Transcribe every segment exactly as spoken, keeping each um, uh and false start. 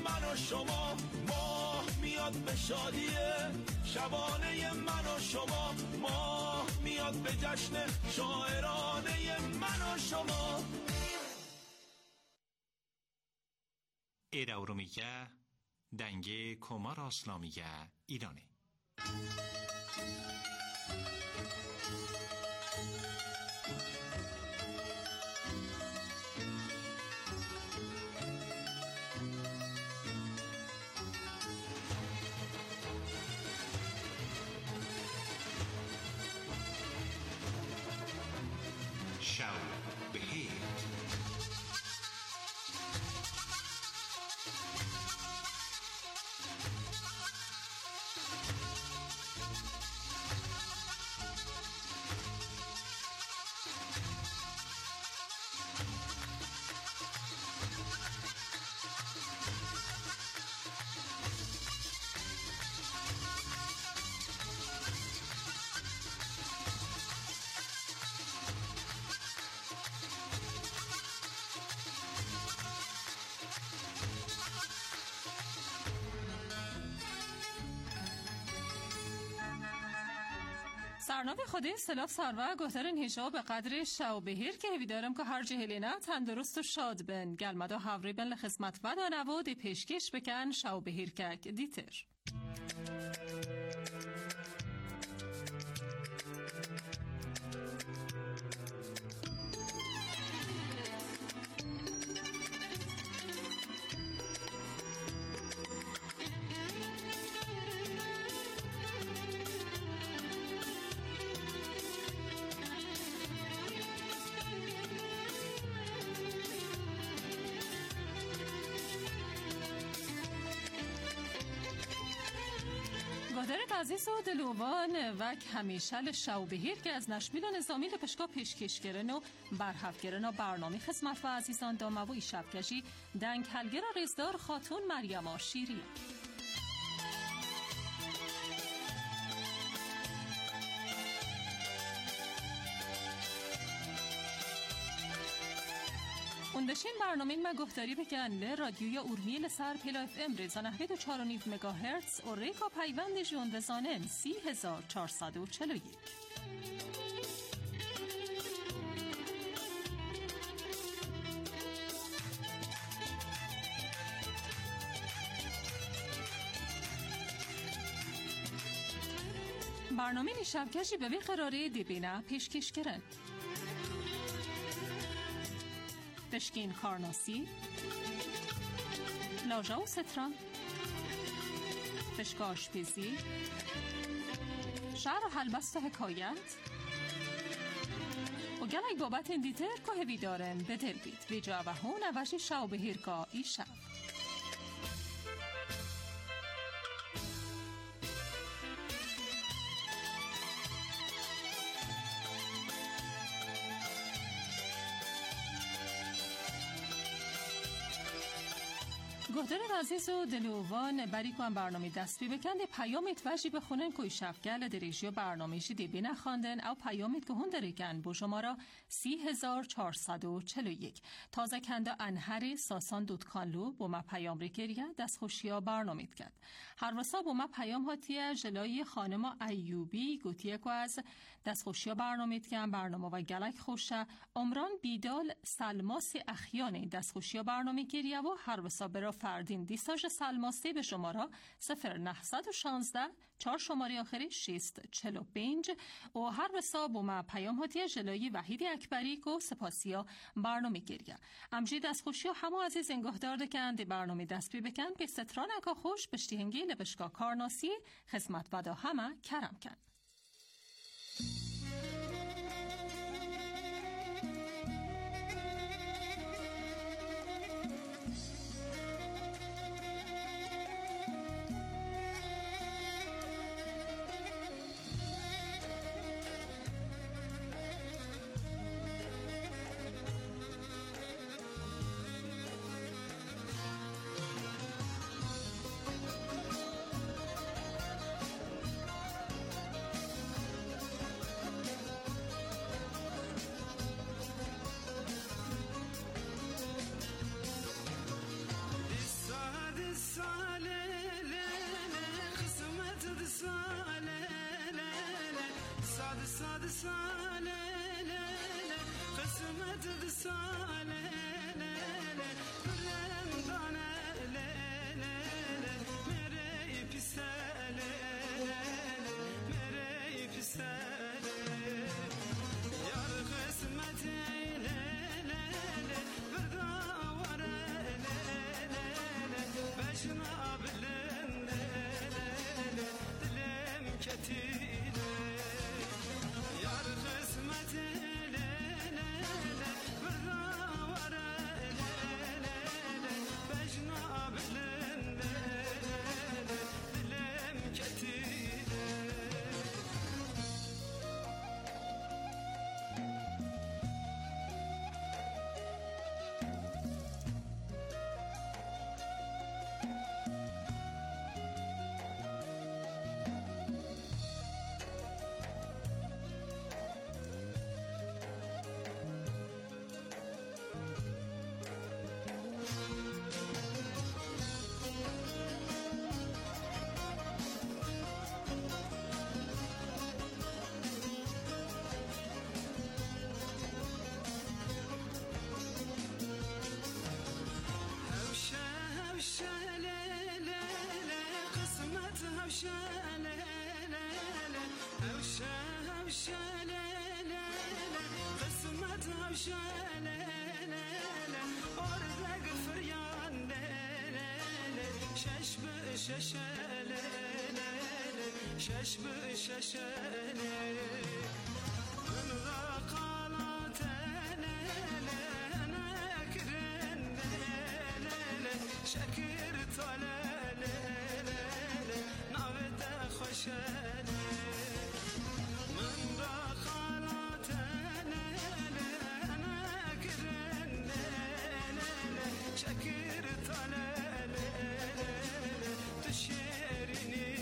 من و شما، ماه میاد به شادیه شبانه من و شما، ماه میاد به جشن شاعرانه من و شما. ایراورومیگه دنگه کمار اسلامیگه ایرانه. شو بخیر. سرنامه خودی سلاف سروا گوهدارن هیجا به قدر شو بهیر که هیدارم که هر جهلینا تندرست و شاد بن گلمدو هاوری بن لخدمت و دانوو دی پیشکش بکن شو بهیر که دیتر. گادرت عزیز و دلوان و همیشه شو بهیر که از نشمیل و نظامی لپشکا پیشکش گرن و برحف گرن و برنامه خدمت و عزیزان دامه و ایشبکشی دنگ هلگر و رزدار خاتون مریم شیری. اندشین برنامه ما گفتاری بکنه رادیوی اورمی لسر پلا اف ام ریزان هفت و چار و نیف مگاهرتز و ریکا پیوند جون وزانن سی هزار چهارصد و چل و یک. برنامه نیشبکشی به وی قراره دیبینه پیشکش کرد. تشکین کارناسی لاجا و ستران تشکاش پیزی شعر و حلبست و حکایت و گلک بابت اندیتر که هوی دارن به دل بید ویجا و هون اوشی شو بهیرگاه ای شب. گهدار عزیز و دلوان بری که هم برنامه دست بی بکنده پیامت وشی بخونن که شفگل دریجی و برنامهشی دی بی نخواندن او پیامت که هون دریگن بو شمارا سی هزار چهارصد و چل و یک. تازه کنده انهر ساسان دودکانلو بو ما پیام ریکریه دست خوشیا برنامه کرد. هر وسا بو ما پیام هاتیه جلای خانم ایوبی گوتیه که از دست خوشیا برنامه کن برنامه و گلک خوشه عمران بیدال سلماس اخیانه دست خوشیا برنامه کریه و هر وسا برا فردین دیساژ سلماسی به شماره صفر نهصد و شانزده چهار شماره آخری شیست چلو پنج و هر وسا با ما پیام هاتی جلوی وحید اکبری کو سپاسیا برنامه گریه امجی دست خوشی و همه عزیز انگهدار دکن دی برنامه دست بی بکن پی ستران اکا خوش بشتی هنگی لبشگاه کارناسی خدمت بدا همه کرم کن. دساله قسمت دساله برم دانه میره پیساله میره پیساله یار قسمت برداوره بشنا بلند دلم کتیله یار قسمت برداوره بشنا بلند دلم کتیله ششله شش بششله من رقالات انا كرن شكر طلال نعبد خوشله من رقالات انا كرن شكر طلال تشيرني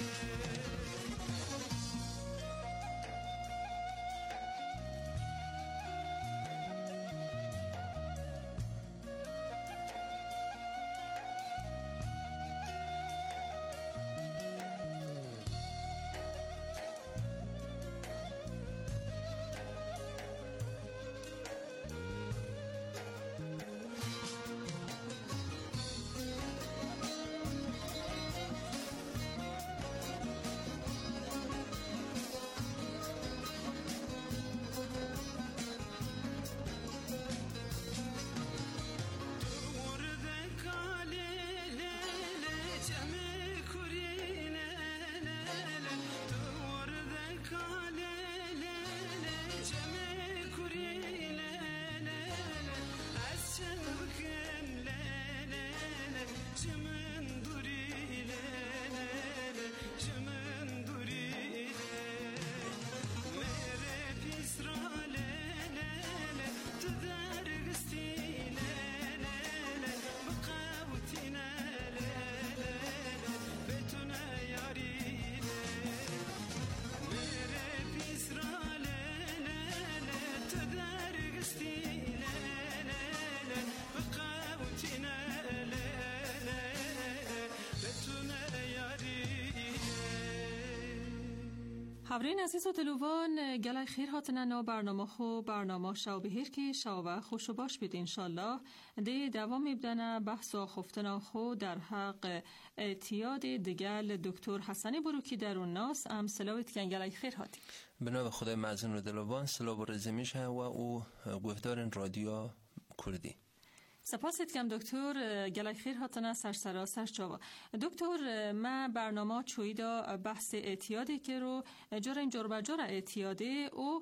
خبرین عزیز و دلوان گلای خیر هاتنن و برنامه خو برنامه شو بهیر که شو خوش و باش بید انشالله ده دوام بدن بحث و خفتن خو در حق اعتیاد دگل دکتر حسنی بروکی در اون ناس ام سلاویت که گلای خیر هاتی بنا به خدای معزن و دلوان سلام و رزمیش و او گفتار رادیو کردی سپاست کم دکتر گلای خیر هاتنا سر سراسر چاوا دکتر ما برنامه چویدا بحث اعتیادی که رو جور این جور بجور اعتیاده او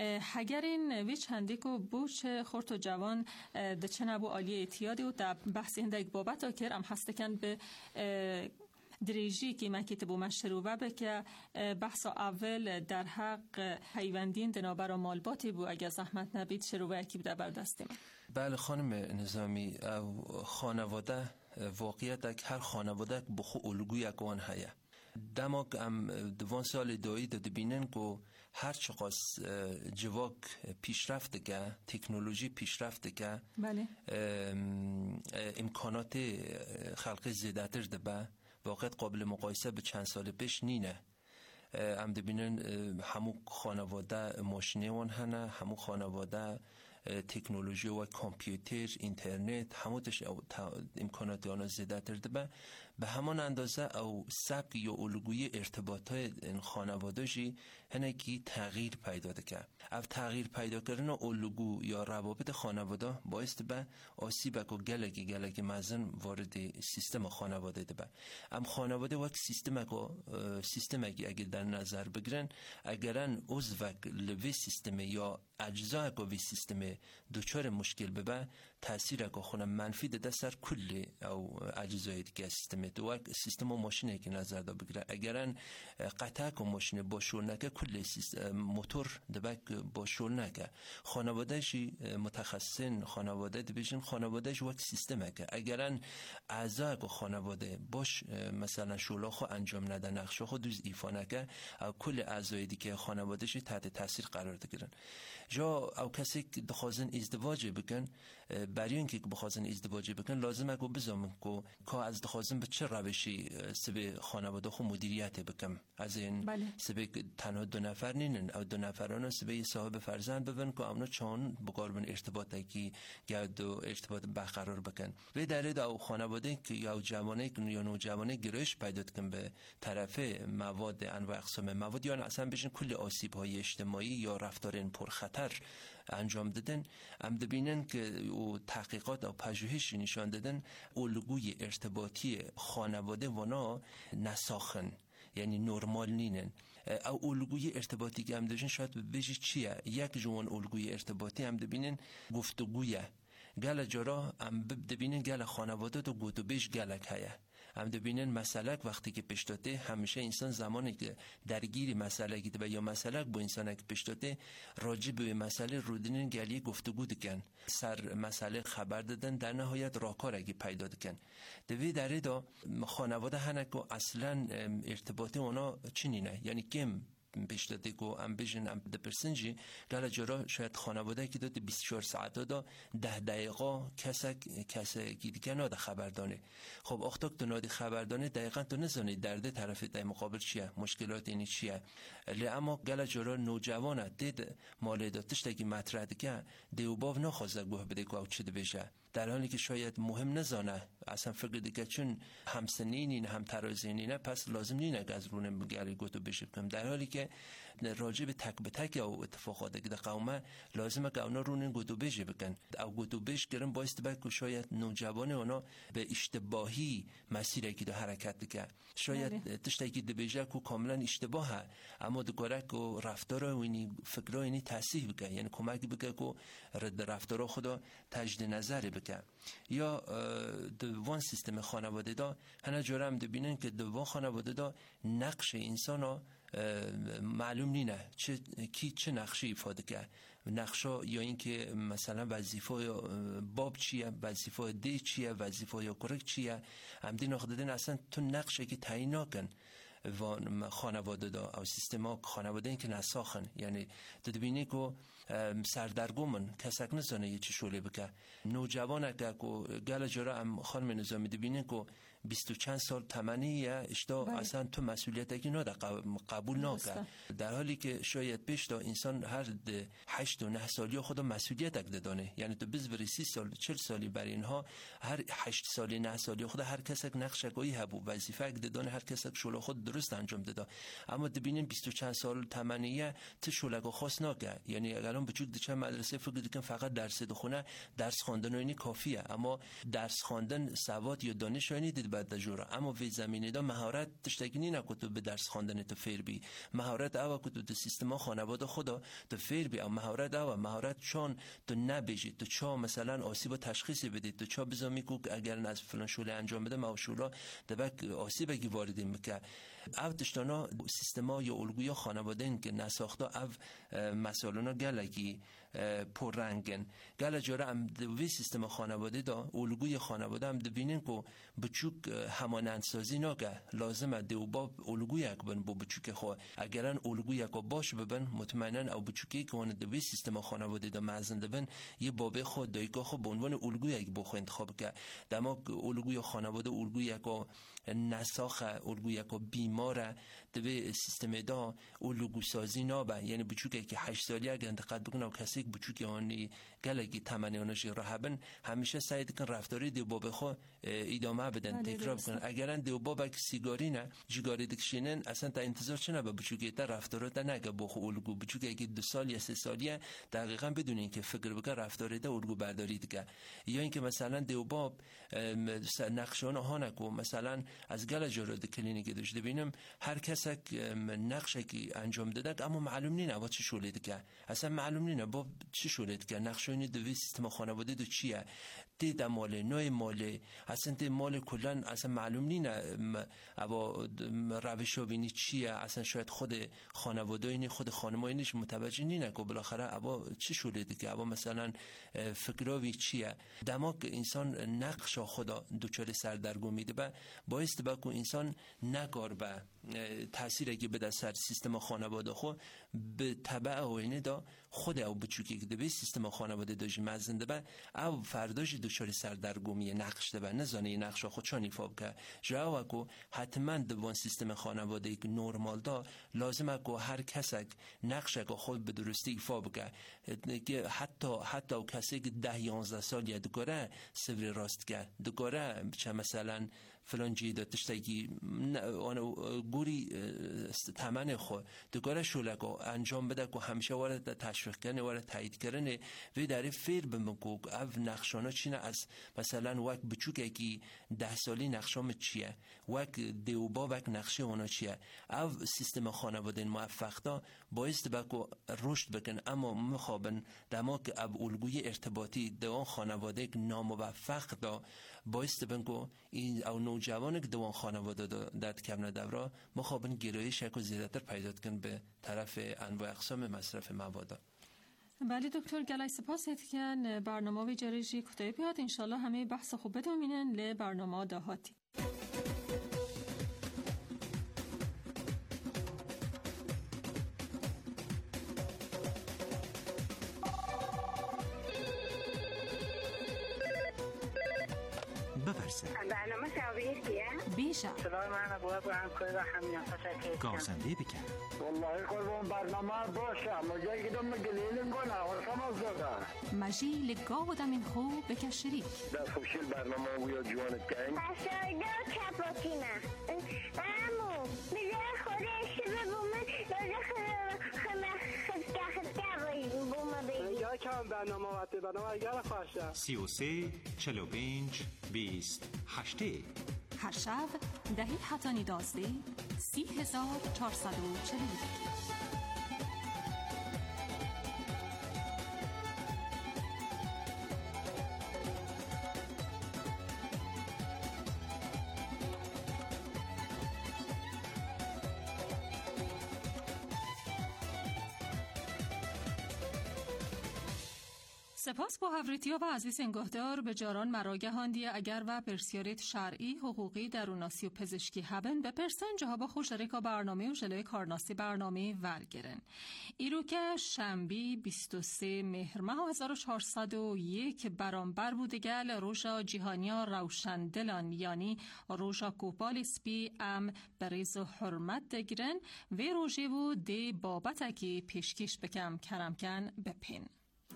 هگرین وی چندی که بوش خورت و جوان ده چنبو عالی اعتیادی و در بحث این دیگ بابت ها کرم هسته کن به دریجی که من کتبو من شروع به که بحث اول در حق حیوندین دنابر و مالباتی بو اگه زحمت نبید شروع کی بده بردستی من بله خانم نظامی خانواده واقعیت هر خانواده بخو الگوی اگوان هیا دماغ هم دوان سال دایی داده بینن که هر چقدر جواک پیشرفته که تکنولوژی پیشرفته که بله امکانات خلق زیادتر ده به واقعیت قابل مقایسه به چند سال پیش نینه ام دبینن همو خانواده ماشینه وان هنه، همو خانواده تکنولوژی و کامپیوتر، اینترنت، هموتش امکانات آنها زیاده تر به به همان اندازه او سبک یا الگوی ارتباطات این خانواده‌شی هنه که تغییر پیدا کرد. او تغییر پیدا کردن الگو یا روابط خانواده باعث به آسیب و گلگی گلگی مزن وارد سیستم خانواده ده. ام خانواده وقت سیستم کو سیستم اگه اگه در نظر بگیرن، اگرن عضو لوی سیستم یا اجزا کو وی سیستم دوچار مشکل ببه، تاثیر کو خونه منفی ده سر کل او اجزای دیگه سیستم تو سیستم و ماشینه که نظر دا بگیره. اگرن قطع کو ماشین با شل نکه کل سیستم موتور دبک با شل نکه، خانوادهشی متخصصین خانواده دیویژن خانوادهش وقت سیستمه که اگرن اعضا کو خانواده باش مثلا شولا خو انجام نده، نقشه خو دوز ایفا نکه، او کل اعضای دیگه خانوادهشی تحت تاثیر قرار بگیرن. جا او کسی که دخوازن ازدواج بکن، برای اینکه بخوازن ازدواج بکن لازمه که بزامن که که از دخوازن به چه روشی سبه خانواده خو مدیریت بکن، از این بله. سبه تنها دو نفر نینن او دو نفران سبه صاحب فرزند ببین که اونا چون بقاربن ارتباطی که گرد و ارتباط برقرار بکن. به دلیل او خانواده که یا جوانه یا نوجوانه گرایش پیدا کن به طرف مواد انواع اقسام مواد یا اصلا بشن کل آسیب های اجتماعی یا رفتار پرخطر انجام دادن، ام دبینن که او تحقیقات و پژوهشی نشان دادن الگوی ارتباطی خانواده ونا نساخن، یعنی نرمال نینن. او الگوی ارتباطی که هم داشتن شاید بجی چیه؟ یک جوان الگوی ارتباطی هم دبینن گفتگویه. گل جرا هم دبینن گل خانواده تو گوتو بیش گلک هیه. هم دبینن مسئله وقتی که پیش داده، همیشه انسان زمانی که درگیری مسئله گیده یا مسئله با انسان که پیش داده راجع به مسئله رودینن گلی گفتگو دکن، سر مسئله خبر دادن، در نهایت راهکار اگه پیدا دکن. دوی داره دا خانواده هنه که اصلا ارتباط اونا چنینه، یعنی کم پیش داده که ام بیشن ام ده پرسنجی گل جرا شاید خانواده که داده بیست و چهار ساعت دا ده دقیقا کسک کسک دیگه ناده خبردانه. خب اختاک تو ناده خبردانه دقیقا تو نزانی درده طرف در مقابل چیه، مشکلات اینی چیه. لی اما گل جرا نوجوانه دید مالیداتش تاکی مطرح دیگه دیوباو نخواسته گوه بده که او چه ده بشه، در حالی که شاید مهم نزانه اصلا فکر دیگه چون همسنینی هم ترازینی نه پس لازم نینه که از رونه گلی گوتو بشه کنم، در حالی که راجع به تک به تک او اتفاقات که قومه لازمه که اونا رونه گوتو بشه بکن. او گوتو بش کردن باعث به که شاید نوجوان اونا به اشتباهی مسیری که حرکت بکنه، شاید تشتی که دبیجه که کاملا اشتباهه اما دکاره که رفتار و اینی فکر و اینی تصحیح بکنه، یعنی کمک بکنه که رد رفتار خدا تجدید نظر بکنه. یا دوان سیستم خانواده دا هنه جورم دبینن که دوان خانواده دا نقش انسان ها معلوم نینه چه کی چه نقشی ایفاده که نقشا، یا اینکه مثلا وظیفه باب چیه، وظیفه دی چیه، وظیفه یا کرک چیه، هم دی ناخدادن اصلا تو نقشه که تعیین نکن و خانواده دا او سیستما خانواده این که نساخن، یعنی تو ببینی که سردرگمن کسک نزانه یه چی شوله بکه. نوجوانه که گل جرا هم خانم نظامی دبینی که بیست و چند سال تمنی اشتا بله. اصلا تو مسئولیت اگه ناده قبول ناکه، در حالی که شاید پیش دا انسان هر هشت و نه سالی خدا مسئولیت اگه دانه، یعنی تو بزوری سی سال چل سالی برای اینها هر هشت سالی نه سالی خدا هر کسک نقش اگهی هبو وظیفه اگه دانه، هر کسک شوله خود درست انجام داده. اما دبینین بیست و چند سال تمنیه تو شوله خاص ناکه، یعنی الان بچوک دچه مدرسه فکر دیگه فقط درس دخونه درس خواندن و اینی کافیه، اما درس خواندن سواد یا دانش اینی دید بعد دجوره. اما وی زمینه دا مهارت تشتگینی نکتو به درس خواندن تو فیر بی، مهارت او کتو تو سیستم خانواده خدا تو فیر بی، او مهارت او مهارت چون تو نبیجی تو چا مثلا آسیب تشخیصی بدید، تو چا بزامی کو اگر از فلان شوله انجام بده ما شولا دبک آسیب کی وارد میکنه. او تشتانا سیستما یا الگوی خانواده این که نساخته او مسائلونا گلگی پررنگن. گل جاره هم دوی سیستم خانواده دا الگوی خانواده هم دبینن که بچوک همانندسازی ناگه لازمه دو باب الگوی یک بن با بچوک خو اگران الگوی یک باش ببن مطمئنا او بچوکی که اون دوی سیستم خانواده دا مزن دبن یه باب خود دایگاه خود به عنوان الگوی یک بخو انتخاب که دما الگوی خانواده الگوی یک نساخ الگوی یک بیماره دوی سیستم دا الگو سازی نابه، یعنی بچوکی که هشت سالی اگر انتقاد بکنه و کسی که بچوکی آنی گلگی تمنی آنش راهبن همیشه سعی کن رفتاری دو باب خو ادامه بدن تکرار کنن. اگرن دو باب که سیگاری نه جیگاری دکشینن اصلا تا انتظار چه نبا بچوکی تا رفتارات نگه بخو الگو بچوکی که دو سال یا سه سالیه دقیقاً بدون اینکه فکر بکنه رفتاری دا الگو برداری دیگه، یا اینکه مثلا دو باب نقشان ها نکو مثلا از گل جراد کلینیک داشته ببینم هر کس نقشه که انجام داده اما معلوم نی نه چه شغلی دیگه، اصلا معلوم نی نه با چه شغلی دیگه، نقشه دوی سیستم خانواده دو چیه دید مال نوع مال اصلا دید مال کلن اصلا معلوم نی نه اوا روش بینی چیه، اصلا شاید خود خانواده اینی خود خانمای اینش متوجه نی نه که بالاخره اوا چه شغلی دیگه، اوا مثلا فکراوی چیه. دماغ انسان نقش خدا دوچار سردرگم میده با باعث به که انسان نگار به تاثیری که بده سر سیستم خانواده خو به تبع اوینه دا خود او بچوکی که به سیستم خانواده داش مزنده به او فرداش دوچار سردرگمی نقش ده نزانه نقش خود چون ایفا که جاوا کو حتما دوان سیستم خانواده که نرمال دا لازمه که هر کسک نقش که خود به درستی ایفا بکه، حتی حتی کسی که ده یازده سال یا دکاره سوری راست که دکاره چه مثلا فلان جیدا تشتگی آن گوری تمن خو دکاره شولکو انجام بده که همیشه وارد تشویق کنه وارد تایید کنه و در فیر بمکو او نقشانا چینه از مثلا وقت بچوکه که ده سالی نقشام چیه وقت دیوبا وقت نقشه اونا چیه او سیستم خانواده موفق دا باعث بکو رشد بکن، اما مخابن دما که اب الگوی ارتباطی دوان خانواده که ناموفق دا باعث بکو این او نوجوان که دوان خانواده داد کم ندورا مخابن گرایش یک و زیادتر پیدا کن به طرف انواع اقسام مصرف مواد. بله دکتر گلای سپاس هتکن برنامه و جریجی کتای بیاد انشالله همه بحث خوب بدومینن ل برنامه دهاتی. بفرسه برنامه شعبیه کیه؟ بیشه صدای من ابوه با همکاری و همین تشکر گازنده بکن والله قربان برنامه باشه مجایی که دم گلیلین کنه ورسام از داده مجی لگاه بودم این خوب بکر شریک دست خوشیل برنامه ویا جوانت کن پسایده و کپاتینه امو میده خودش ببومه داده خمه خدکه خدکه بومه بگی یا کم برنامه وقتی برنامه اگر خواسته سی و سه چل و پنج بیست هشته هر شب دهی حتانی دازده سی هزار چارصد و چل سپاس با هفریتیا و عزیز انگهدار به جاران مراگه هاندیه اگر و پرسیاریت شرعی حقوقی دروناسی و پزشکی هبن به پرسن جهابا خوش دارکا برنامه و جلوی کارناسی برنامه ورگرن ایرو که شنبی بیست و سه مهر ماه هزار و چهارصد و یک برانبر بودگل روژا جیهانیا روشن دلان یعنی روژا کوپال سپی ام بریز و حرمت دگرن و روژه و دی بابتکی پیشکش بکم کرمکن بپین.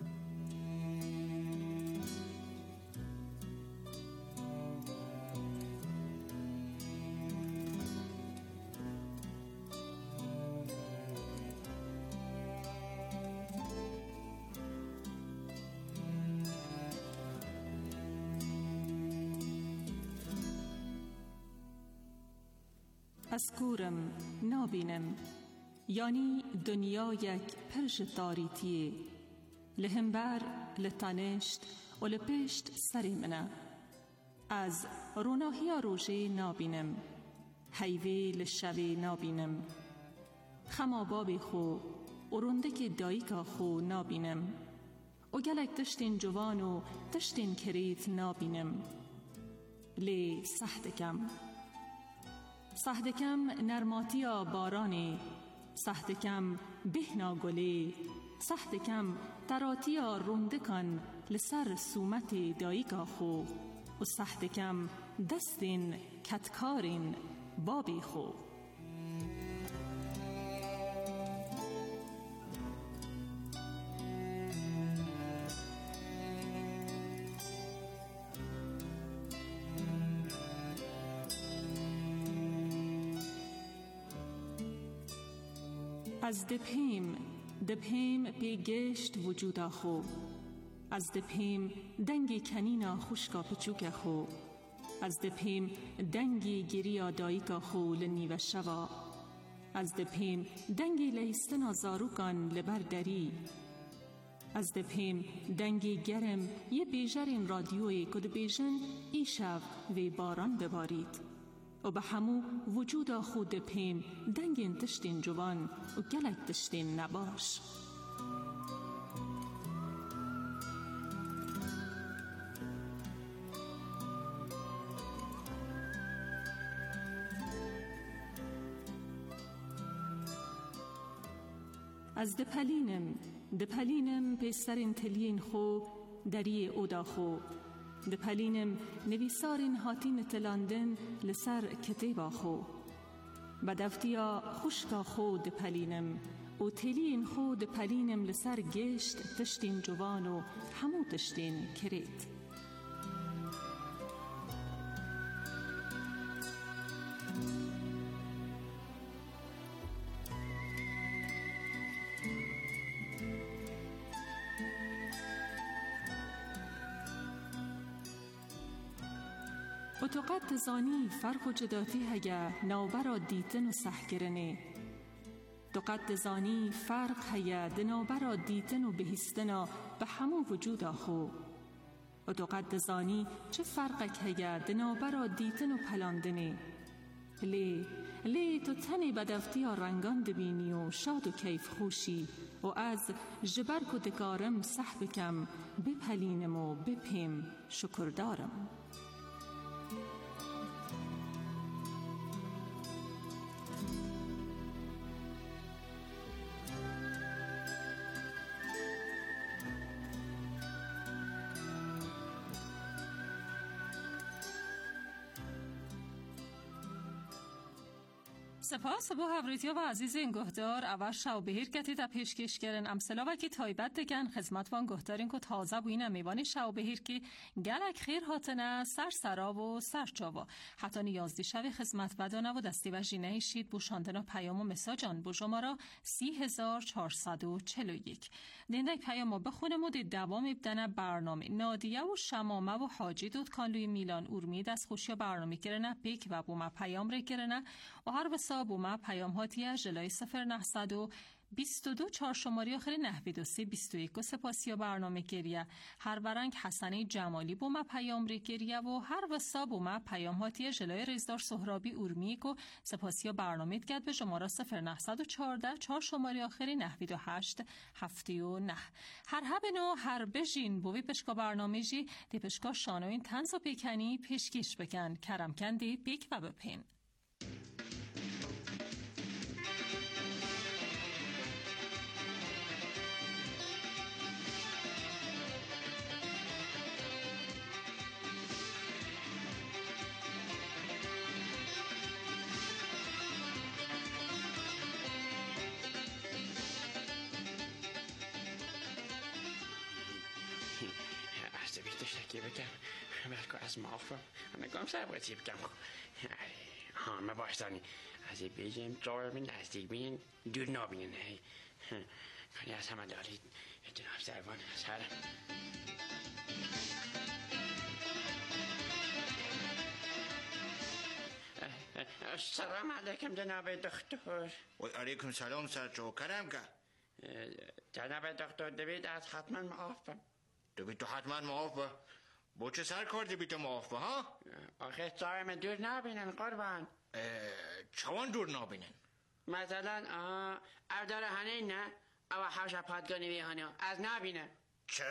از گورم نابینم یعنی دنیا یک پرش تاریتیه لهمبر لطانشت و لپشت سری منه از روناهی روژه نابینم حیوه لشوه نابینم خما بابی خو ارونده که دایکا خو نابینم و گلک دشتین جوان و دشتین کریت نابینم. لی سهدکم سهدکم نرماتیا بارانی، سهدکم بهنا گلی، سهدکم تراتیا روندکان لسر سومت دایگا خو، و سهدکم دستین کتکارین بابی خو. از دپیم دپیم پی گشت وجودا خو، از دپیم دنگی کنینا خوشکا پچوک خو، از دپیم دنگی گریا دایکا خو لنیو شوا، از دپیم دنگی لیستنا زاروکان لبر دری، از دپیم دنگی گرم یه بیجرین رادیوی کد بیجن ای شب وی باران ببارید، و به همو وجود خود پیم دنگین تشتین جوان و گلک تشتین نباش. از دپلینم دپلینم پیسرین تلین خو دری اودا خو، دپلینم نویسارین هاتین تلاندن لسر کتیبا خو، بدفتیا خوشکا خو دپلینم و تلین خو دپلینم لسر گشت تشتین جوان و همو تشتین کریت. و تو قد زانی فرق و جداتی هیا نوبرا دیتن و سحگرنه، تو قد زانی فرق هیا دنوبرا دیتن و بهستنا به همون وجود آخو، و تو قد زانی چه فرقک هیا دنوبرا دیتن و پلاندنه. لی لی تو تنی بدفتی ها رنگان دبینی و شاد و کیف خوشی، و از جبرک و دکارم صحبکم بپلینم و بپیم شکردارم. سپاس بو هفریتیا و عزیز این گهدار اول شو بهیر کتی تا پیشکش کرن امثلا وکی تایبت دگن خدمت وان گهدارین که تازه بوین میوانی شو بهیر که گلک خیر هاتنه سر سرا و سر جاوا حتی نیازدی شوی خدمت بدانه و دستی و جینه شید بو شاندنا پیام و مساجان بو شمارا سی هزار چهارصد و چهل و یک دیندک پیامو بخونم و دید دوام ابدنه برنامه نادیه و شمامه و حاجی دود کانلوی میلان اورمید از خوشی برنامه کرنه پیک و بو ما پیام ری کرنه و هر وسا بو ما پیام هاتیه جلای صفر نهصد و بیست و دو چهار شماری آخر نهوید و سی بیست و یک و سپاسی و برنامه گریه هر برنگ حسنه جمالی بو ما پیام ری گریه و هر وسا بو ما پیام هاتیه جلای رزدار سهرابی اورمیک و سپاسی و برنامه گد به شماره صفر نهصد و چهارده چهار شماری آخر نهوید و هشت هفتی و نه هر هبنو هر بجین بوی پشکا برنامه جی دی پشکا شانوین تنز و پیکنی پیشکش بکن کرم کندی پیک و بپین. Als de witte bکم بلکه از ما آفم نگام سر باید بکم ها ما باشتانی از بیجیم جای من نزدیک بین دور نابینن کنی از همه دارید جناب سروان سرم سلام علیکم جناب دکتر و علیکم سلام سر چوکرم که جناب دکتر دوید از حتما معافم دوید تو حتما معاف با با چه سر کار دوید تو معاف با ها؟ آخه سایم دور نبینن قربان چوان دور نبینن؟ مثلا اردار هنه نه او حوش پادگانی بی هنه از نبینن چه؟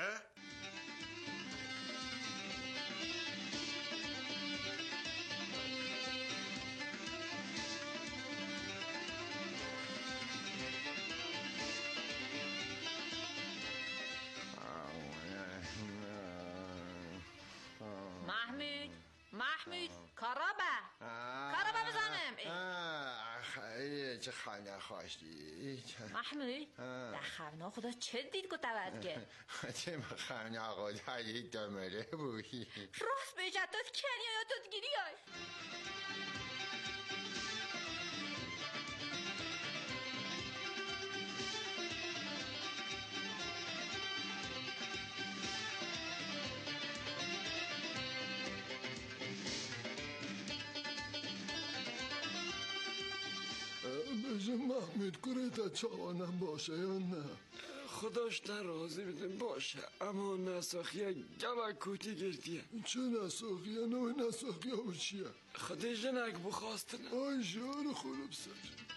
محمود محمود کارابه کارابه بزنم. خیلی چه خانه خواستی محمود در خانه خدا چه دید که تود که چه خانه خدا دید دمره بودی راست به جدت کنی یا تو گیری های بجه محمود کره تا چاوانم باشه یا نه؟ خداش در راضی بدن باشه اما نساخیه گوه کوتی گردیه. چه نساخیه؟ نوع نساخیه و چیه؟ خدای جنگ بخواستن آی شعر خورب سر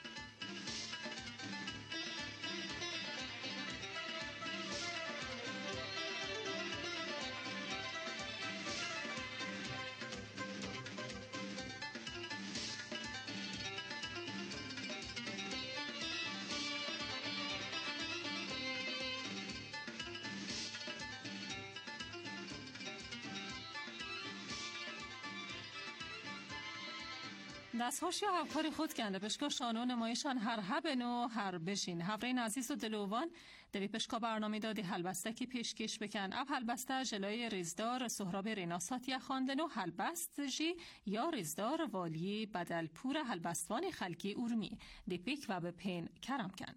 دستهاش یا همکاری خود کنده پشکا شانو نمایشان هر هبن و هر بشین هفرین عزیز و دلوان دوی پشکا برنامه دادی حلبسته که پیشکش بکن اب حلبسته جلوی ریزدار سهراب ریناسات یا خواندن و حلبست جی یا ریزدار والی بدلپور حلبستوان خلکی ارمی دی پیک و به پین کرم کن.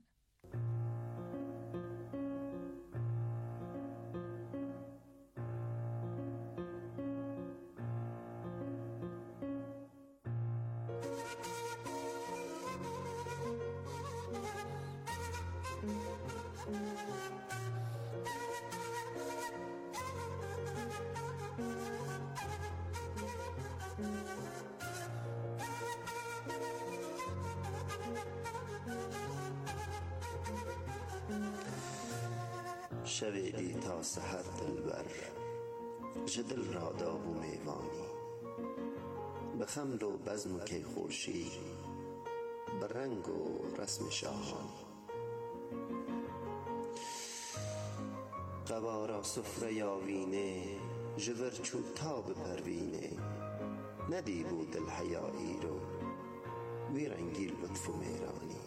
شویدی تا سحر دلبر جدل را داب و میوانی به خمر و بزم که خوشی به رنگ و رسم شاهانی قوارا سفره یاوینه جور چوتا به پروینه ندی بود الحیائی رو ویرنگی لطف و میرانی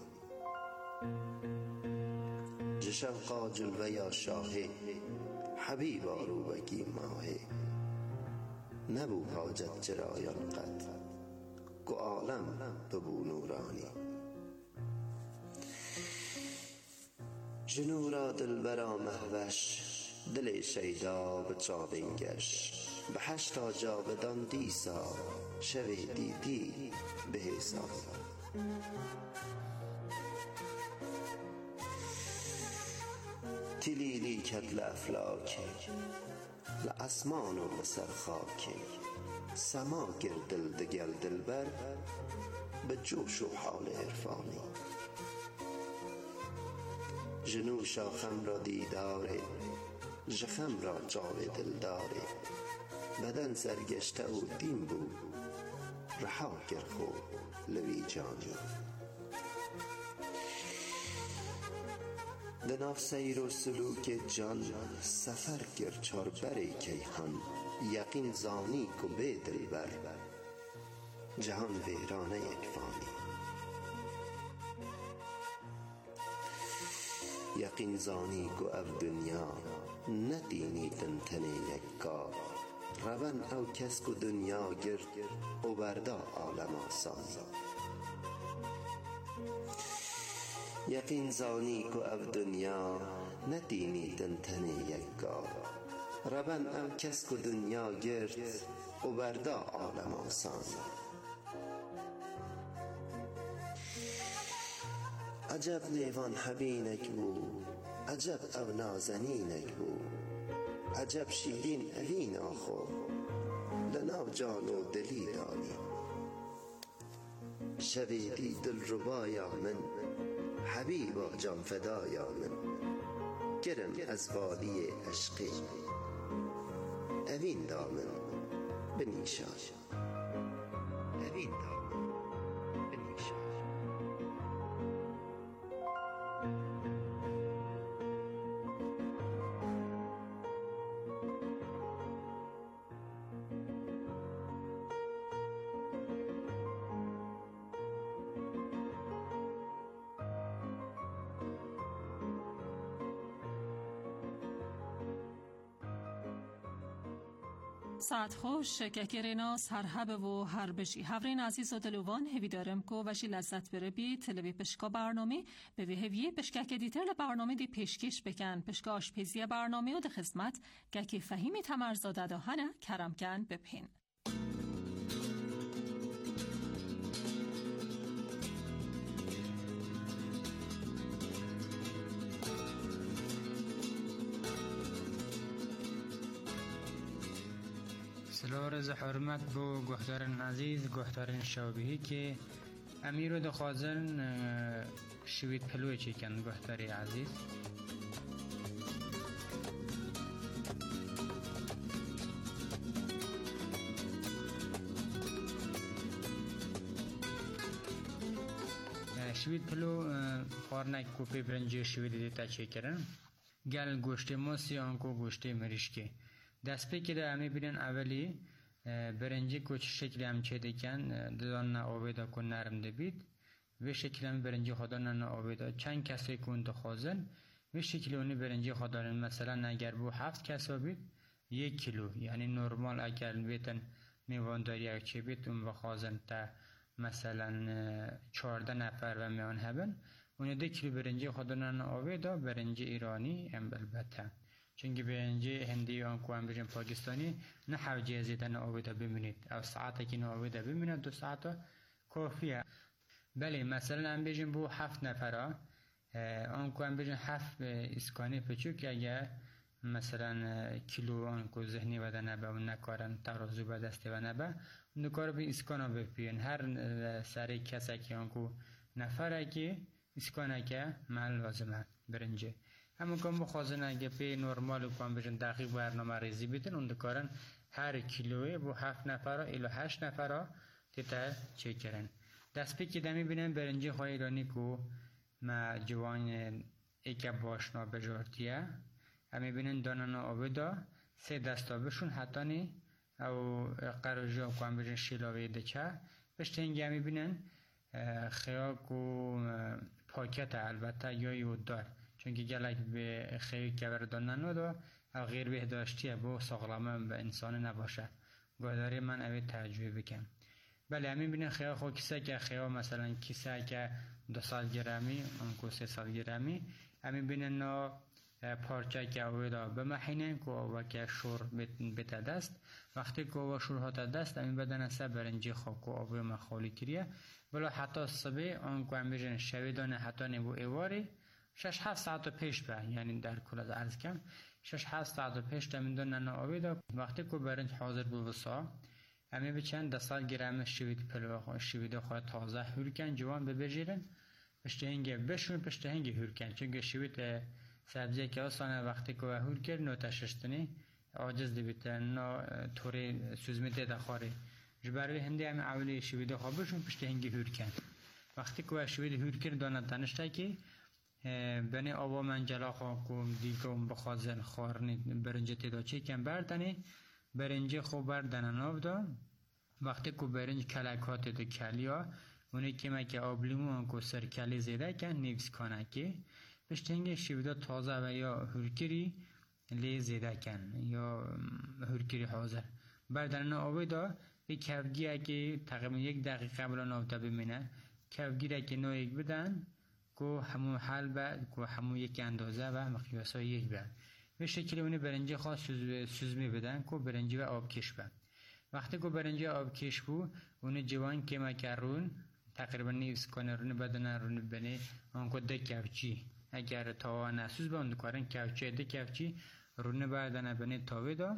جشوقا جلوه یا شاهه حبیبا رو بگی ماهه نبو حاجت جرایان قد گو عالم ببو نورانی جنورا دلبرا مهوش دل شیدا به چابنگش به هشتا جاودان دیسا شوی دیدی به حساب تلیلی کد لافلاکی لاسمان و لسر خاکی سما گردل دگل دلبر به جوش و حال عرفانی جنو شاخم را دیداره جخم را جاو دلداره بدن سرگشته و دین بود رها گرخو لوی جانی دناف سیر و سلوک جان سفر گر چار بری کیهان یقین زانی کو به دلبر جهان ویرانه یک فانی یقین زانی کو او دنیا ندینی تنتن یک کار روان او کس کو دنیا گرد او بردا عالم آسان یقین زانی کو او دنیا ندینی تنتن یک کار روان او کس کو دنیا گرد او بردا عالم آسان عجب لیوان حبینک بو عجب او نازنینک بو عجب شیرین اوین آخو لناو جان و دلی دانی شویدی دل ربایا من حبیبا جان فدایا من گرم از وادی عشقی اوین دامن بنیشان اوین دامن بنیشان. ساعت خوش ککریناس هر هبه و هر بشی هورین عزیز و دلوان هوی دارم که وشی لذت بره بی تلوی پشکا برنامه به وی هویه پشکک دیتر لبرنامه دی پیشکش بکن پشکا آشپزی برنامه و دی خدمت گکی فهیمی تمرزاده داهنه کرم کن بپین. سلام رز حرمت بو گهدارن عزیز گهدارن شابهی که امیر و دخوازن شوید پلوی چیکن گهداری عزیز. شوید پلو خارنک کوپی برنجی شوید دیتا چیکرن گل گوشت موسی آنکو گوشت مریشکی دست پی که همی بینن اولی برنجی کوچ شکلی هم چه دیکن دادن نا آویدا کن نرم دبید و شکلی هم برنجی خودان نا آویدا چند کسی کن دخوازن و شکلی اونی برنجی خودان مثلا اگر بو هفت کسا بید یک کیلو یعنی نرمال اگر بیتن میوانداری اگر چه بید اون بخوازن تا مثلا چارده نفر و میان هبن اونی ده کیلو برنجی خودان نا آویدا برنجی ایرانی ام البته چونکه برنجی هندی و آنکو هم بجن پاکستانی نه حوجه زیدن آویده بمینید او ساعته که نه آویده بمینید دو ساعته کافیه. بله مثلا هم بجن بو هفت نفره آنکو هم بجن هفت اسکانی پچو که اگه مثلا کیلو آنکو ذهنی بده نبه و نکارن ترازو به دسته و نبه نکار به اسکانا بپیین هر سری کسی که آنکو نفره که اسکانه که محل لازمه برنجه همون کم بخوازن اگه پی نرمال کام بجن دقیق برنامه ریزی بیتن اون دکارن هر کیلوی بو هفت نفره ایلو هشت نفره تیتا چه کرن دست پی که دمی بینن برنجی خواه ایرانی که ما جوان ایکا باشنا بجارتیه همی بینن دانانا آبدا سه دستا بشون حتی نی او قراجا کام بجن شیلاوی دچه بشت هنگی همی بینن خیاک و پاکت البته یا یود دار چونکه گلک به خیلی که بردانن ندو او غیر بهداشتیه بو ساغلامه به انسان نباشه گاداری من اوی ترجوه بکن. بله همین بینن خیلی خو کسه که خیلی مثلا کسه که دو سال گرمی اونکو سه سال گرمی همین بینن نا پارچه که اوی دا بمحینن که اوی که شور بیت دست وقتی که اوی شور ها تا دست همین بدن سه برنجی خواه که اوی مخالی کریه بلا حتی صبح اونکو هم بیشن شویدانه حتی نبو ایواری شش هفت ساعت پیش به یعنی در کل از عرض کم شش هفت ساعت پیش تمندون ننا آویدا وقتی که برنج حاضر بود وسا امی بچن دستال گرم شوید پلو شوید خواهد تازه هرکن جوان ببرجیرن پشت هنگه بشون پشت هنگه هرکن چونکه شوید سبزی که آسانه وقتی که هر کرد نو تششتنی عاجز دی بیتن نو توری سوزمی دیده خواری جبروی هندی امی اولی شوید خواه بشون پشت هنگه هرکن وقتی که شوید هر کرد دانه تنشته که بنی آوا من جلا خواه کم دیگم بخوازن خورنی برنجه تیدا چه کم بردنی برنجه خوب بردن ناف دا وقتی که برنج کلکات دا کلیا اونی که ما که آبلیمو انکو سر کلی زیده کن نیوز کنه که بشتنگه شیودا تازه و یا هرکری لی زیده کن یا هرکری حاضر بردن آوی دا به کفگیه که تقریبا یک دقیقه قبل ناف دا بمینه کفگیره که نو یک بدن کو همون حل بعد کو همون یک اندازه و مقیاس های یک بعد به شکلی اونی برنجی خاص سوز سوزمی بدن کو برنجی و آب کش بعد وقتی کو برنجی آب کش بو اونی جوان که مکرون تقریبا نیوز کنه رون بدن رون بنی آن کو دکفچی اگر تا نسوز به اون کارن کفچی دکفچی رون بدن بنی تاوی دا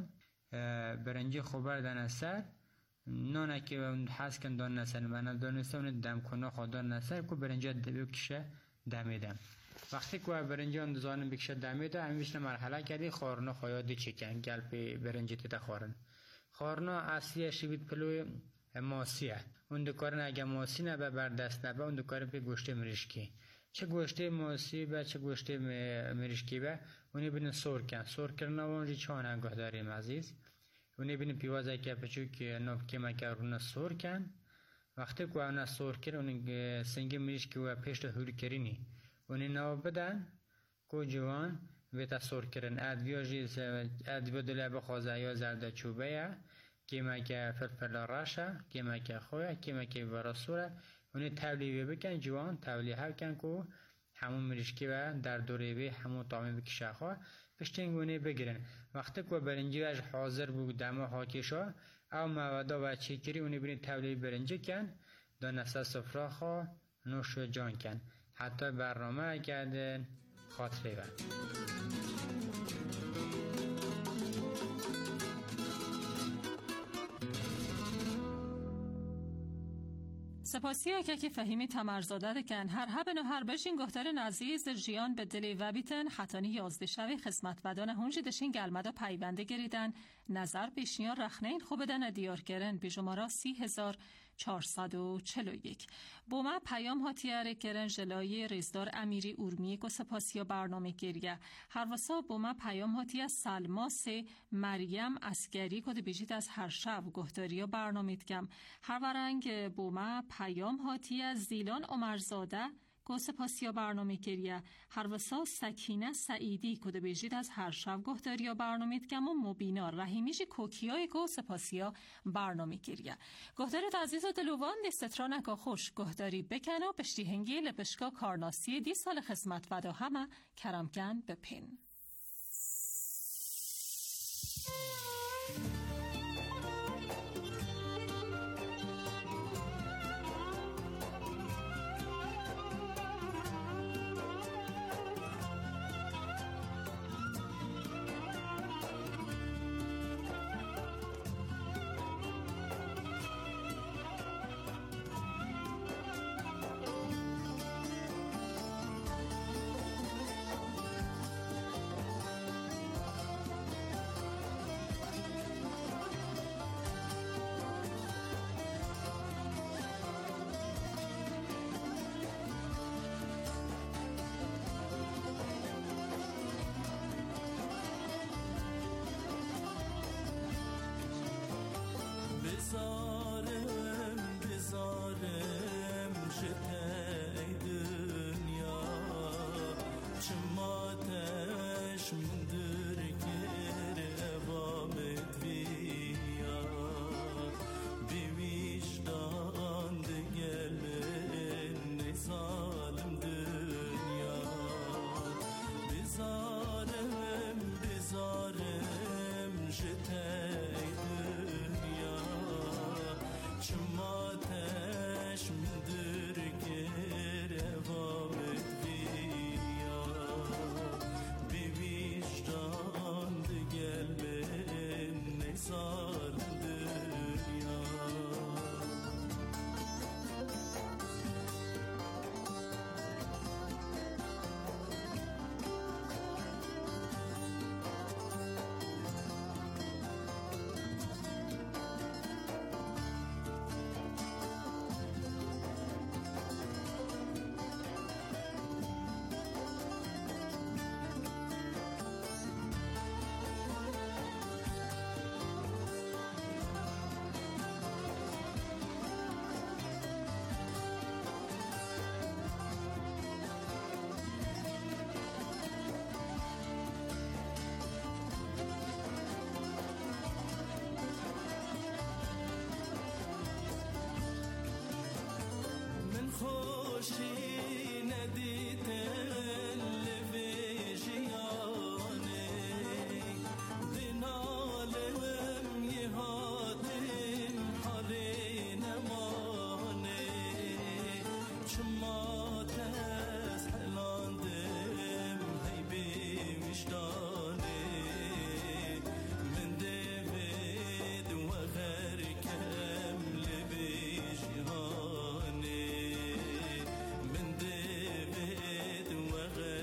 برنجی خوب بردن سر نه که اون حس کن دان نسن من دانسته اون دم کنه خدا نسر کو برنجی دبیو کشه دمیدم وقتی که برنجان دزانم بکشه دمیده همیشه مرحله کردی خارنا خیادی چکن گل پی برنجی تیتا خارن خارنا اصلیه شوید پلوی ماسیه اون دکارن اگه ماسی نبه بر دست نبه اون دکارن پی گوشت مرشکی چه گوشت ماسی به چه گوشت مرشکی به اونی بینن سور کن سور کرنا اونجی چان انگاه داریم عزیز اونی بینن پیوازه که پچو که نوب که مکه رونا سور کن وقتی که اونا سور کن اونی سنگی مرشکی و پیشت هوری کرینی اونی نو بدن کو جوان ویتا سور کرن ادویا جیز ادویا دلعب خوازه یا زرده چوبه یا کیما که فلفل راشه کیما که خواه کیما که براسوره اونی تولیه بکن جوان تولیه ها کن که همون مرشکی و در دوره بی همون طعمی بکشه خواه پشتنگ اونی بگیرن وقتی که برنجی وش حاضر بود دمه حاکی شو او مودا و چیکری اونی بینی تولیه برنجی کن دانسته سفره خواه نوش و جان کن حتی برنامه کردن خاطره بند سپاسی که که فهیمی تمرزاده دکن هر هبن و هر بشین گفتر نزیز در جیان به دلی و بیتن حتانی یازده شوی خدمت بدان هونجی دشین گلمدا پیونده گریدن نظر پیشنیار رخنین خوب دن دیار کرن به شمارا سی هزار چهارصد و چهل و یک بوما پیام هاتیاره کرن جلای ریزدار امیری اورمی کو سپاسی برنامه گریه هر وسا بوما پیام هاتی از سلماس مریم اسکری کد بیجید از هر شب گفتاری برنامه دکم هر ورنگ بوما پیام هاتی از زیلان عمرزاده کو سپاسی برنامه گریه هر وسا سکینه سعیدی کد بیجید از هر شب گفتاری برنامه دکم و مبینا رحیمیش کوکیای کو سپاسی برنامه گریه گفتارت عزیز و دلوان دسترانکا خوش گفتاری بکن و پشتی هنگی لپشکا کارناسی دی سال خدمت ودا همه کرمکن بپین بزارم بزارم شتای دنیا چماتش مندر کر وامد ویا بیویشتان دگل نزالم دنیا بزارم بزارم شتای چماتش مندر گره وامد ویا بیویشتان دگل به نزار دنیا خوشی ندیدن لبیجیانه دنالم یه هاتم حالی نمانه چما تس حلاندم هی بیمشتانه من دوید و غرکم لبیجیانه من دبت وغير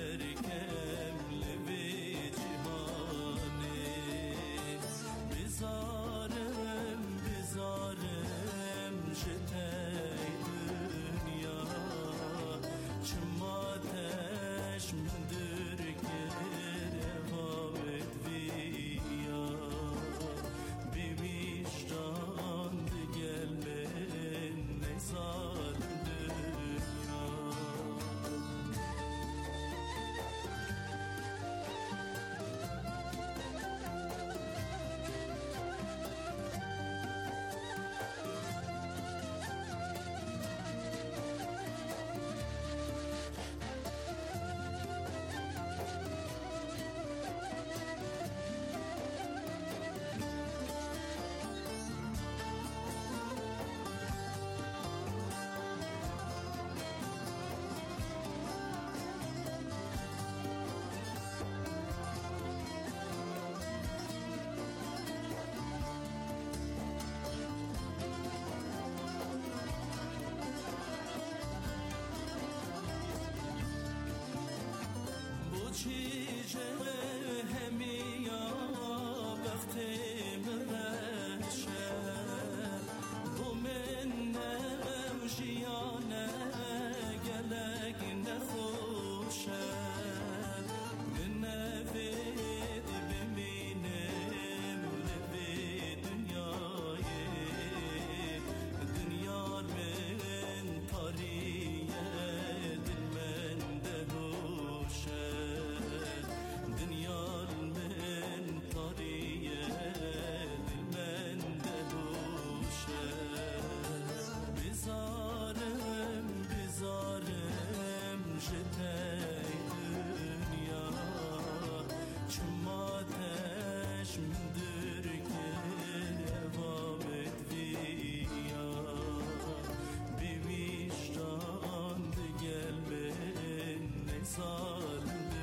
سال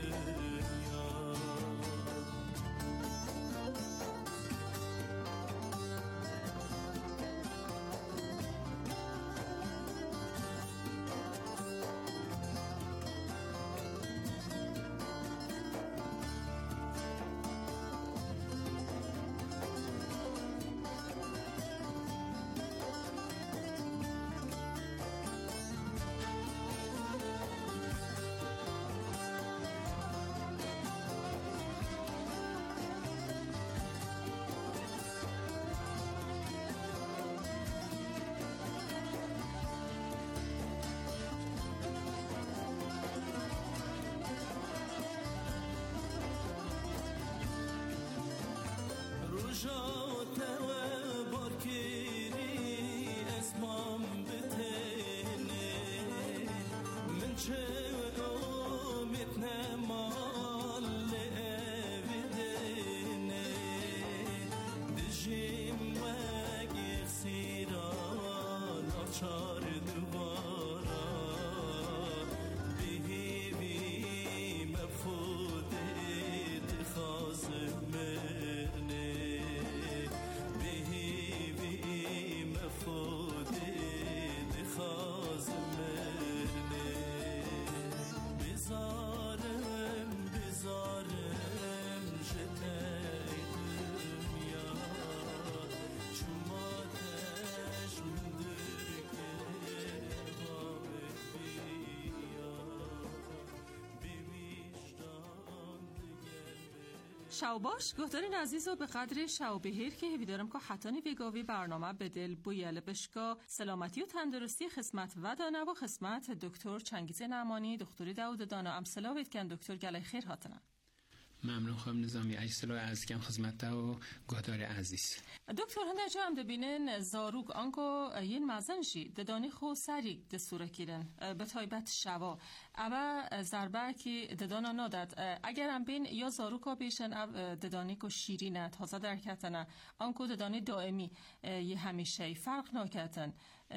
شاوباش گهدارین عزیز و به قدر شاو بهیر که هیدارم که حتانی ویگاوی برنامه بدل بویل بشکا سلامتی و تندرستی خدمت و دانه و خدمت دکتر چنگیز نعمانی دکتری داود دانا امسلا وید کن دکتر گله خیر هاتنن. ممنون خانم نظامی ایسلا از کم خدمت و گهدار عزیز. دکتر هنده جا هم دبینن زاروگ آنکو این مزنشی ددانی خو سریگ دستوره کیرن به تایبت شوا اما زربه که ددانا نادد اگر هم بین یا زاروگا بیشن ددانی که شیرینه تازه درکتنه آنکو ددانی دائمی یه همیشه فرق ناکتن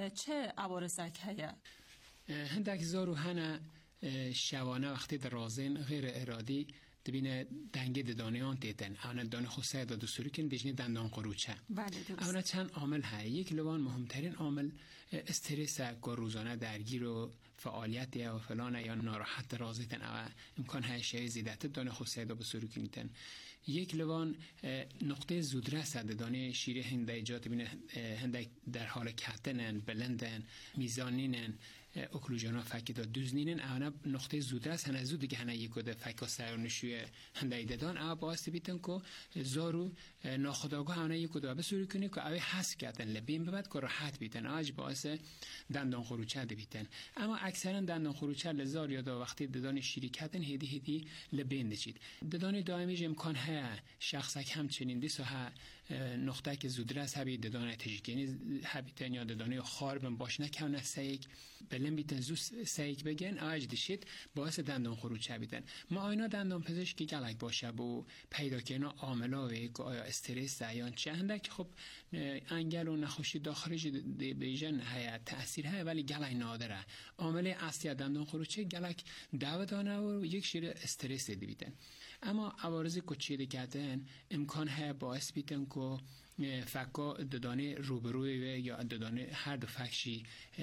چه عوارضک هیا؟ هندک زارو هنه شوانه وقتی در رازین غیر ارادی دبینه دنگ ددانه آن دیدن اونا دانه خود داد دستوری کن دیجنی دندان قروچه اونا چند عامل های یک لوان مهمترین عامل استرس که روزانه درگیر و فعالیت یا فلان یا ناراحت رازیتن او امکان های شای زیدت دانه خود داد بسوری کنیتن یک لوان نقطه زودرس ددانه شیره هنده ایجاد بینه هنده در حال کتنن بلندن میزانینن اکلوژانا فکی دا دوزنینن اونا نقطه زودرس هنه زود دیگه هنه یک ده فکا سرنشوی هنده ایدادان او باعث بیتن که زارو ناخداگاه اونا یک ده بسوری کنی که اوی حس کردن لبین ببد که راحت بیتن آج باعث دندان خروچه ده بیتن اما اکثرا دندان خروچه لزار یا دا وقتی ددان شیری کردن هیدی هیدی لبین دچید ددان دائمیج امکان ها شخصک همچنین دیسو ها نقطه که زودرس هبی ددان تجگینی هبیتن یا ددانه خاربن باش نکنه سیک بلن بیتن زو سیک بگن آج دشید باعث دندان خروچه بیتن ما اینا دندان پزشکی گلک باشه بو پیدا کردن عاملاوی که آیا استرس یا چه هندک خب انگل و نخوشی داخلش بیژن هیا تاثیر های ولی گلک نادره عامل اصلی دندان خروچه گلک داودانه و یک شیر استرس دی بیتن اما عوارض کوچیده کردن امکان های باعث بیتن که فکا ددانه روبروی یا ددانه هر دو فکشی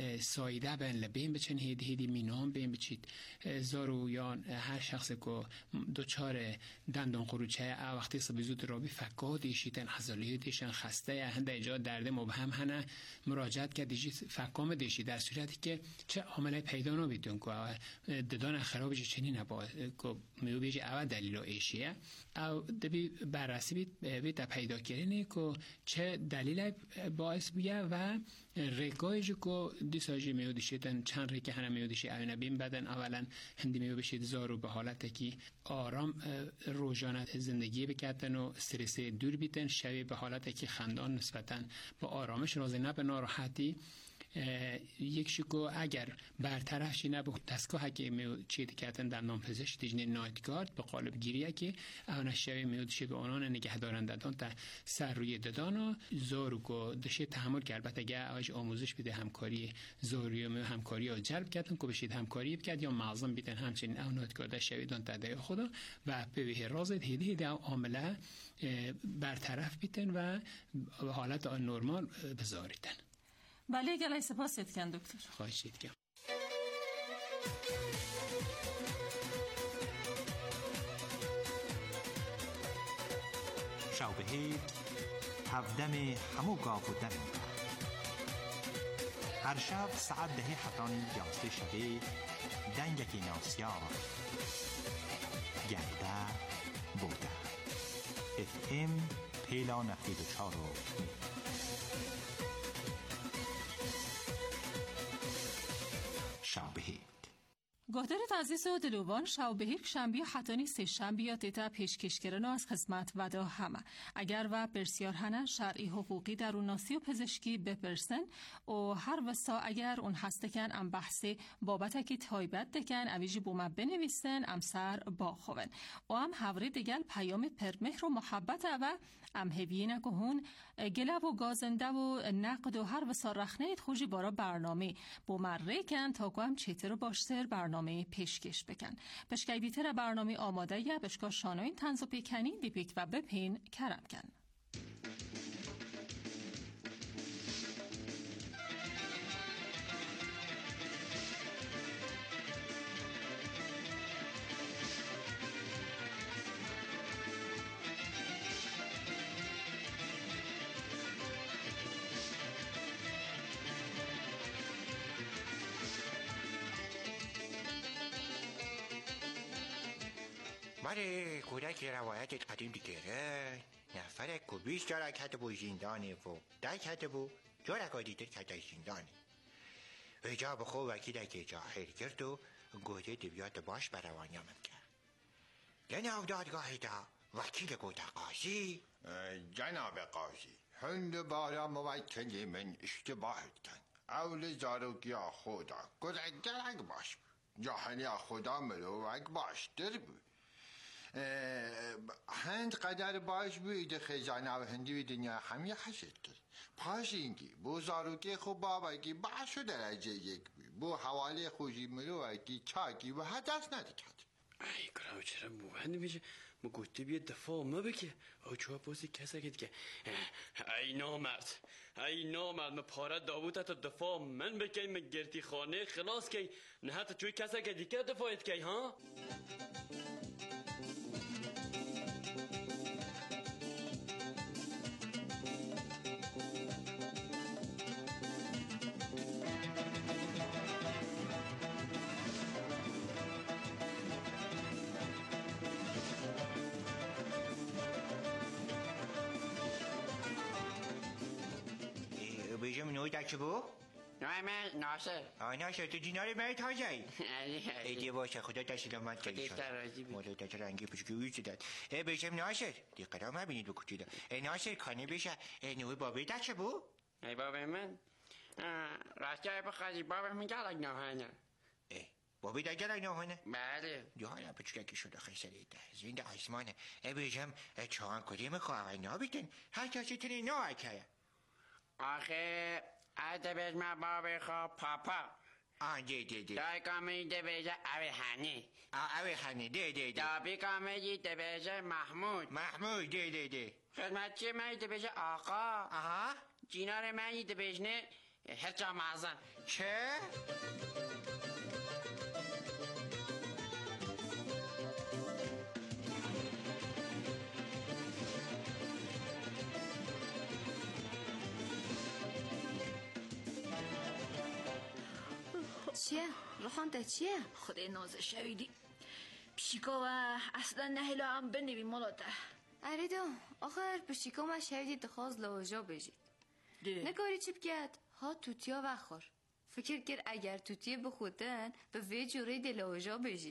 سایده بین لبین بچن هیدی هیدی مینام بین بچید زارو یا هر شخص که دوچار دندان خروچه وقتی سبیزود رابی فکا دیشیتن حضالی دیشن خسته هنده ایجاد درده مبهم هنه مراجعت که دیشی فکام دیشی در صورتی که چه عامله پیدا نبیدون که ددان خرابش چنین با که میو بیجی اول دلیل ایشیه او دبی بررسی بید بید پیدا کردنه که چه دلیل باعث بیه و رگایش که دیساجی میو دیشیدن چند ریکه هنه میو دیشی اوینه بیم بدن اولا هندی میو بشید زارو به حالت که آرام روزانه زندگی بکردن و استرس دور بیتن شوی به حالت که خندان نسبتا با آرامش رازی نه به ناراحتی یک شکو اگر برطرفشی نبود دستگاه که میود چیت کردن دندان پزشک دیجنه نایتگارد به قالب گیریه که اون شوی میود شه به اونان نگه دارن دندان تا سر روی ددانا زورگو دشه تحمل کرد البته اگه آج آموزش بده همکاری زوریو می همکاری رو جلب کردن که بشید همکاری بکرد یا معظم بیدن همچنین اون نایتگارد شوی دان تدای خدا و به رازت هدیه هدیه عامله برطرف بیتن و حالت نرمال بذاریدن. بله گلای سپاس کن دکتر. خواهش کنم. شاوبهید هفدم همو گاف و دم هر شب ساعت دهی حتانی یاسته شبه دنگکی ناسیار گرده بوده اف ام پیلا نفید و چارو شاوبهید گهدرت عزیز و دلوان شاوبهید شنبی و حتانی سه شنبی تیتا پیشکشکرنو از خدمت ودا همه اگر و برسیار هنه شرعی حقوقی در اون ناسی و پزشکی بپرسن و هر وسا اگر اون هستکن ام بحثی بابت که تایبت دکن اویجی بومه بنویسن ام سر با خوون و ام حوری دگل پیام پرمهر و محبت و ام هویه که هون گله و گازنده و نقد و هر وسا رخنه خوشی بارا برنامه بومه ریکن تا که هم چیتر باشتر برنامه پیشکش بکن. پشکایدیتر برنامه آماده یا بشکا شانوین تنز و پیکنی دیپیک و بپین کرم کن. ماره کودک روایت قدیم دیگره نفر که بیست جارک کده بو زندانه و ده کده بو جارک آدیده کده زندانه و جا بخو وکیده که جاهر کرد و گوده دویات باش بروانی آمد کرد. جناب دادگاه دا وکیل گوده قاضی جناب قاضی هند بارا موکلی من اشتباه کن اول زاروگیا خدا گذگرک باش جاهلی خدا مروک باش در بود هند قدر باش بوید خزانه و هندی و دنیا همی حسد کرد پاس اینگی بو زاروگی خوب بابایی باشو درجه یک بود بو حواله خوشی مروکی چاکی و حدث ندکد ای کرام چرا موهنده میشه ما گوته بیا دفاع ما بکه او چوها پوزی کسا کد که ای نامرد ای نامرد ما پاره داوود حتی دفاع من بکی ما گرتی خانه خلاص کی نه حتی چوی کسا کدی که دفاعت کی ها بیجم نوی دکه بو؟ نوی من ناصر آه ناصر تو دینار من تازه ای ایدی باشه خدا تسلامت کردی شد مولا دکه رنگی پشکوی شدد ای بیجم ناصر دیگه هم بینید بکتی دا ای ناصر کانه بشه ای نوی بابی دکه بو؟ ای بابی من راستی های بخوادی بابی من گلک نوهانه ای بابی دا گلک نوهانه؟ بله جهانا پچککی شده خیلی ده زنده آسمانه ای بیجم چهان کدیم خواه نابیتن هر کسی تنی نوه که آخه ایده بیش ما بابی خواه پاپا آه دی دی دی دای کامی ده بیشه اوی هنی آه اوی هنی دی دی دی دابی کامی ده بیشه محمود محمود دی دی دی خدمت چه من ده بیشه آقا آها جینار من ده بیشنه هرچا معظم چه؟ چیه؟ روحان ده چیه؟ خدای نازه شویدی پشیکا و اصلا نهیلا هم بنوی مولاده اره دو آخر پشیکا ما شویدی دخواست لواجا بجید نکاری چی بگید؟ ها توتیا وخور فکر کرد اگر توتیه بخودن به وی جوری ده لواجا بجید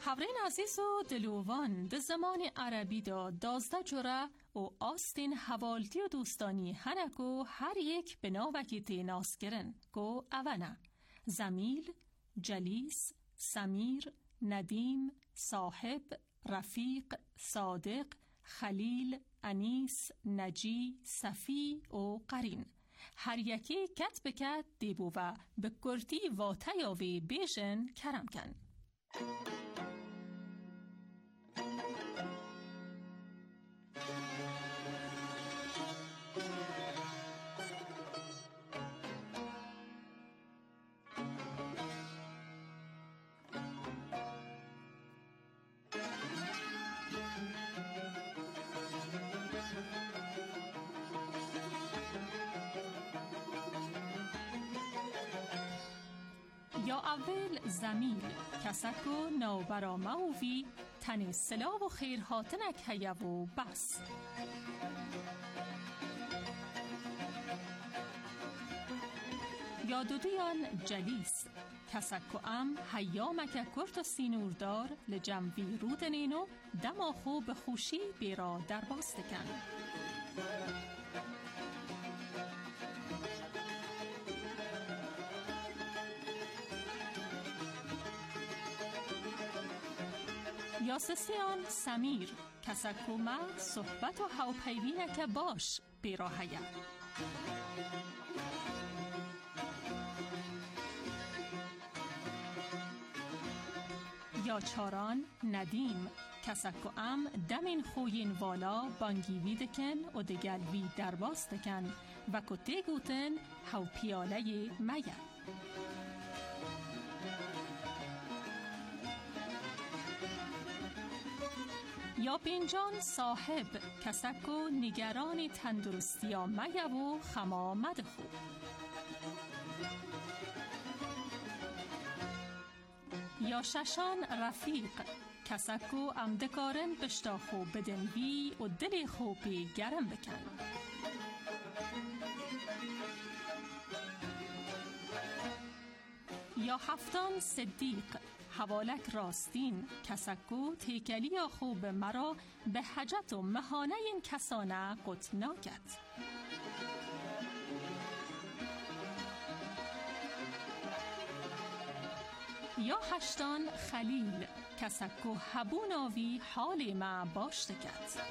Havrein aziz و دلوان ده زمان عربی دا دازده جوره و آستین حوالتی و دوستانی هنگو هر یک به ناوکی تیناس کرن گو اوانه زمیل، جلیس، سمیر، ندیم، صاحب، رفیق، صادق، خلیل، انیس، نجی، صفی و قرین. هر یکی کت بکت دیبو و به کرتی و تیاوی بیشن کرم کن. یا اول زمیل کسکو نو برا مووی تن سلا و خیرهاتنک هیا و بس. یا دودیان جلیس کسکو ام هیامک کرت و سینوردار لجموی رودنینو دما خوب خوشی بیرا در باستکن. یا سسیان سمیر کسکو مرد صحبت و هاوپیوینک باش بیراهیه. یا چاران ندیم کسکو ام دمین خوین والا بانگیوی دکن و دگلوی درباس دکن و کتی گوتن هاو پیاله میه. یا پینجان صاحب کسکو نگران تندرستی آمیه و خمامد خوب. یا ششان رفیق کسکو امدکارن بشتا خوب بدنوی و دل خوبی گرم بکن. یا هفتان صدیق حوالک راستین کسکو تیکلی یا خوب مرا به حجت و مهانه این کسانه قط ناکد. یا هشتان خلیل کسکو هبوناوی حال ما باشته کد.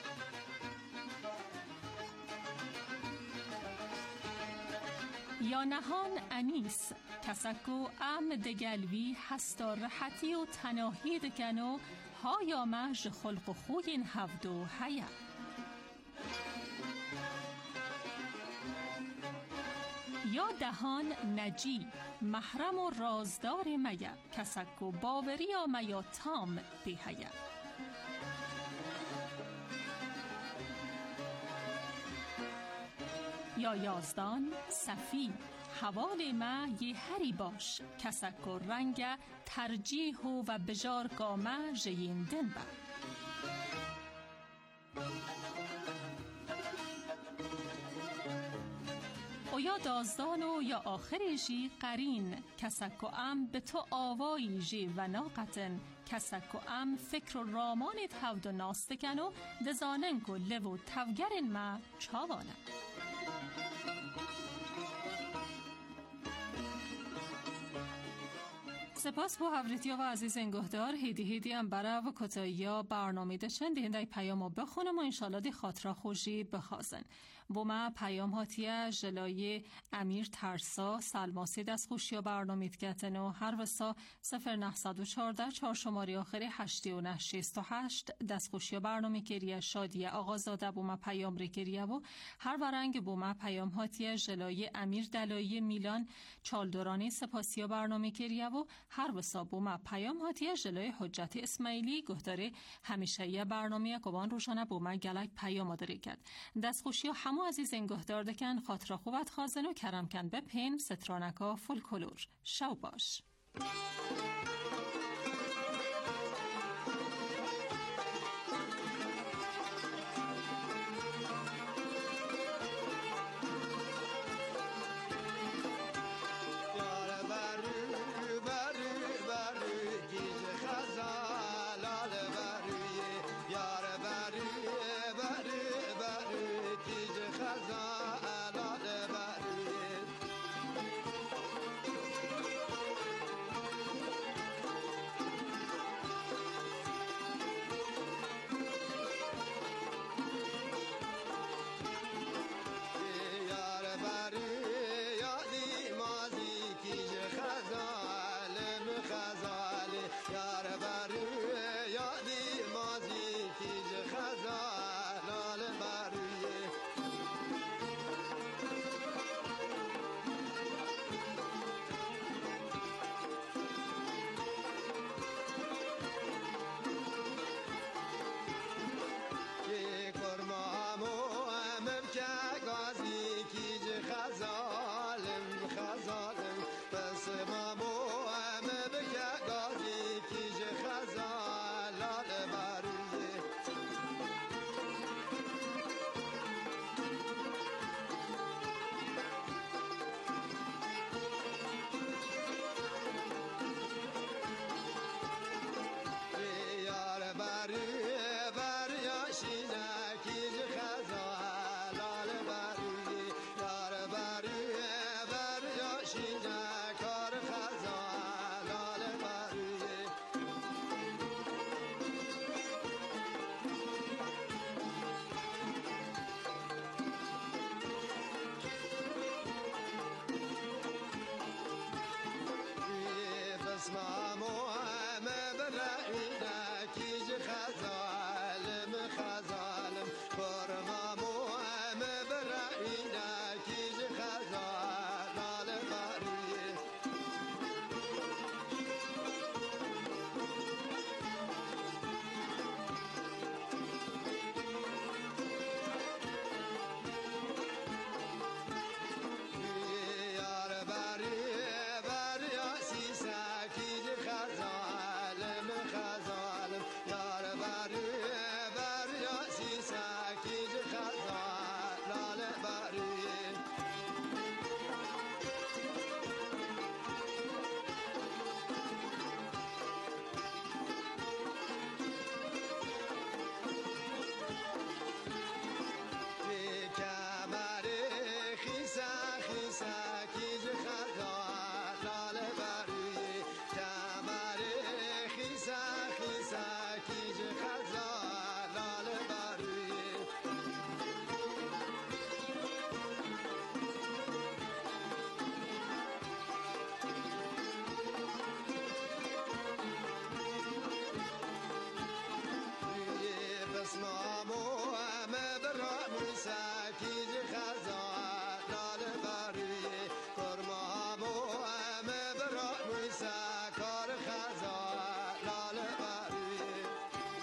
یا نهان انیس کسکو ام دگلوی هستا رحتی و تناهی دکنو ها یا مج خلق و خوین هفت و هیا. یا دهان نجی محرم و رازدار میا کسکو باوری آمیا تام بیهیا. یا یازدان صفی حوال ما یه هری باش کسک و رنگ ترجیح و بجار گامه جیندن با. و یا دازدان و یا آخری جی قرین کسک و ام به تو آوایی جی و ناقتن کسک و ام فکر و رامانت هود و ناستکن و دزانن که لو توگرن ما چاوانه. سپاس با حضرتیا و عزیز انگهدار هیدی هیدی هم برای و کتایی ها برنامه داشتن دهنده پیام ها بخونم و انشالله دی خاطره خوشی بخوازن. و ما پیام هاتیه جلای امیر ترسا سلماسی دست خوشی ها برنامه دکتن و هر وسا صفر نهصد و چارده چهار شماری آخری هشتی و نه شیست و هشت دست خوشی ها برنامه کریه شادیه آغازاده بو ما پیام ری کریه و هر ورنگ بو ما پیام هاتیه جلای امیر دلایی میلان چالدورانی سپاسی ها برنامه کریه و هر وسا بو ما پیام هاتیه جلای حجت اسماعیلی گهداره همیشه یه برنامه کبان روشانه بو ما گلک پیام داره کرد. دست خوشی ها همو عزیز انگهدار دکن خاطر خوبت خازن و کرم کن بپین سترانکا فولکلور شو باش. بر بر بر گیج خزان یار